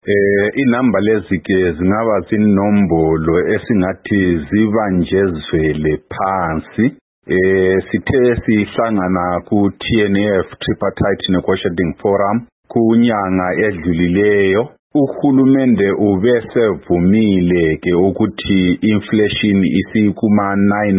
Inamba lezi ke zingaba zinombolo esingathi zibanjezwele phansi. Sithe sihlangana ku TNF Tripartite Negotiating Forum kunyanga edlulileyo. Uhulumende ubesevumile ke ukuthi inflation isikuma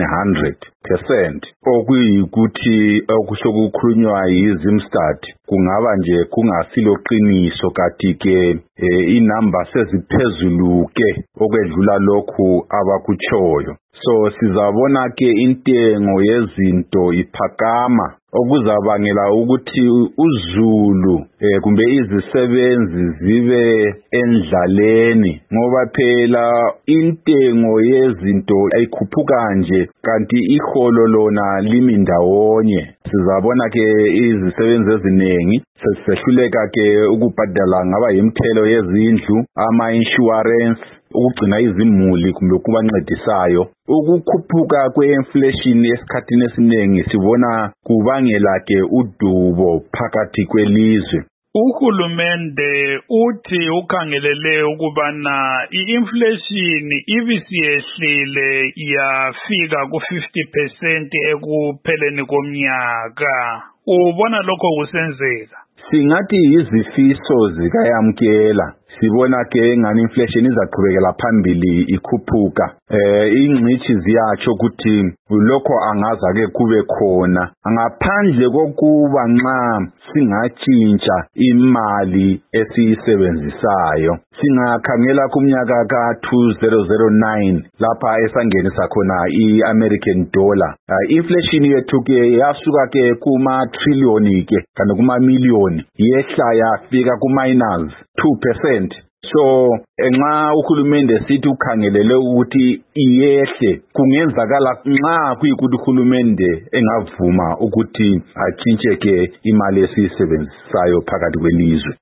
900%, okuyikuthi okuhlokukhulunywa yiZimstat kungaba nje kungasilo qiniso, kanti ke inamba seziphezulu ke okwedlula lokhu abakutshoyo. So sizabona ke intengo yezinto iphakama, okuzabangela ukuthi uZulu kumbe izisebenzi zibe endlaleni, ngoba phela intengo yezinto ayikhuphuka nje kanti iholo lona limi ndawonye. Sizabona ke izisebenzi eziningi sehluleka ke ukubhadala ngaba imthelo yezindlu, ama-insurance, ukugcina izimuli kumbe kubancedisayo. Ukukhuphuka kwe-inflation esikhathini esiningi sibona kubangela ke udubo phakathi kwelizwe. Uhulumende uthi ukhangelele ukubana i-inflation ibisiyehlile yafika ku-50% ekupheleni komnyaka. Ubona lokho kusenzeka? Singathi izifiso zikayamkela. Sibona ke ngani inflation izaqhubekela phambili ikhuphuka. Ingcithi ziyatsho ukuthi lokho angaza ke kube khona ngaphandle kokuba nxa singatshintsha imali esiyisebenzisayo. Singakhangela kumnyaka ka-2009 lapha esangenisa khona i-American dollar. Inflation yethu ke yasuka ke kuma trillion ke kanti kuma million yehla yafika ku-minus 2%. So nxa uhulumende sithi ukhangelele ukuthi iyehle, kungenzakala nxa kuyikuthi uhulumende engavuma ukuthi atshintshe ke imali esiyisebenzisayo phakathi kwelizwe.